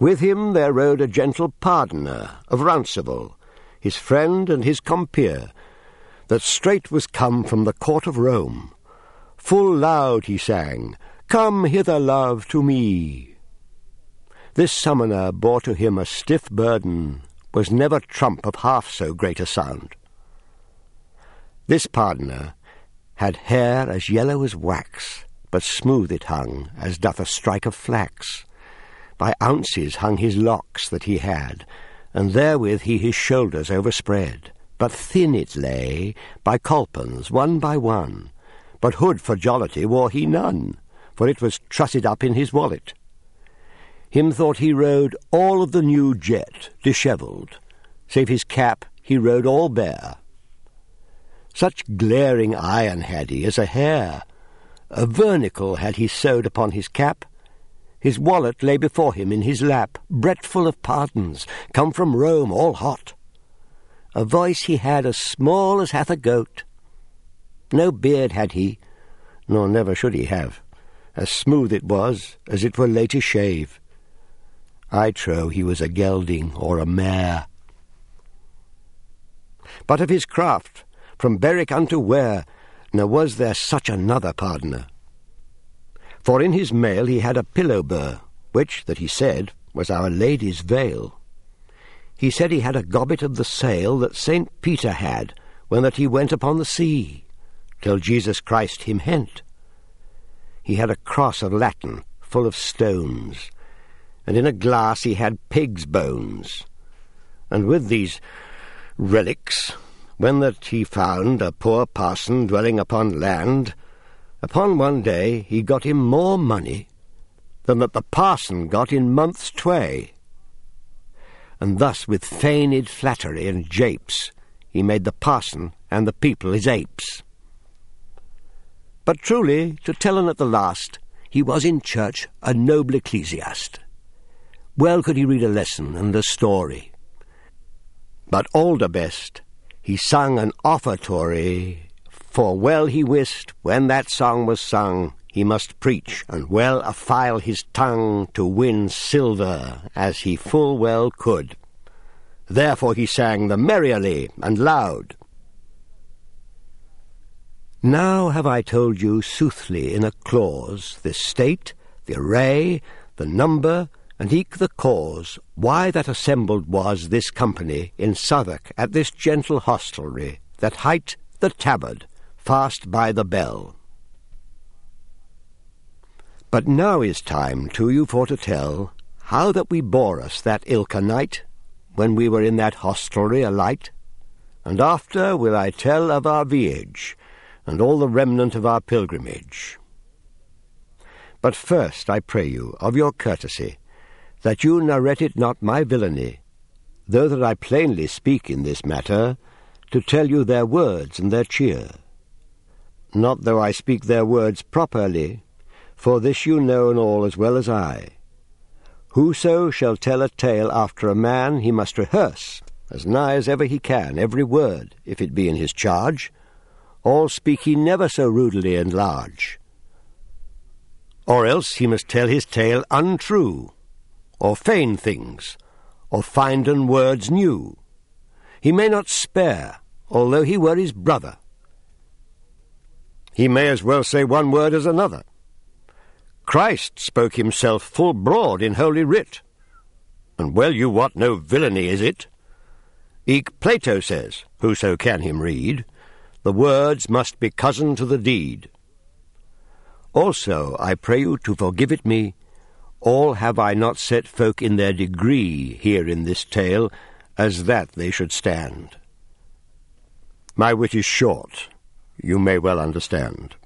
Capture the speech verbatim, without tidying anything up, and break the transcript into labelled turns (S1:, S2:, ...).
S1: With him there rode a gentle pardoner of Ronceville, his friend and his compeer, that straight was come from the court of Rome. Full loud he sang, "Come hither, love, to me." This summoner bore to him a stiff burden, was never trump of half so great a sound. This pardoner had hair as yellow as wax, but smooth it hung, as doth a strike of flax. By ounces hung his locks that he had, and therewith he his shoulders overspread. But thin it lay, by colpens, one by one. But hood for jollity wore he none, for it was trussed up in his wallet. Him thought he rode all of the new jet, dishevelled, save his cap he rode all bare. Such glaring iron had he as a hair. A vernicle had he sewed upon his cap. His wallet lay before him in his lap, breadful of pardons, come from Rome all hot. A voice he had as small as hath a goat. No beard had he, nor never should he have. As smooth it was, as it were late to shave. I trow he was a gelding or a mare. But of his craft, from Berwick unto Ware, ne was there such another pardoner. For in his mail he had a pillow bur, which, that he said, was Our Lady's veil. He said he had a gobbet of the sail that Saint Peter had, when that he went upon the sea, till Jesus Christ him hent. He had a cross of Latin, full of stones, and in a glass he had pig's bones. And with these relics, when that he found a poor parson dwelling upon land, upon one day he got him more money than that the parson got in months tway. And thus with feigned flattery and japes he made the parson and the people his apes. But truly, to tell un at the last, he was in church a noble ecclesiast. Well could he read a lesson and a story. But all the best, he sung an offertory, for well he wist, when that song was sung, he must preach, and well affile his tongue to win silver, as he full well could. Therefore he sang the merrily and loud. Now have I told you soothly in a clause the state, the array, the number, and eke the cause, why that assembled was this company in Southwark at this gentle hostelry, that hight the Tabard, fast by the Bell. But now is time to you for to tell how that we bore us that ilka night, when we were in that hostelry alight, and after will I tell of our viage, and all the remnant of our pilgrimage. But first, I pray you, of your courtesy, that you narrate it not my villainy, though that I plainly speak in this matter, to tell you their words and their cheer. Not though I speak their words properly, for this you know and all as well as I. Whoso shall tell a tale after a man, he must rehearse, as nigh as ever he can, every word, if it be in his charge, or speak he never so rudely and large. Or else he must tell his tale untrue, or feign things, or finden words new. He may not spare, although he were his brother. He may as well say one word as another. Christ spoke himself full broad in Holy Writ, and well you wot no villainy is it. Eke Plato says, whoso can him read, the words must be cousin to the deed. Also I pray you to forgive it me, all have I not set folk in their degree here in this tale, as that they should stand. My wit is short, you may well understand.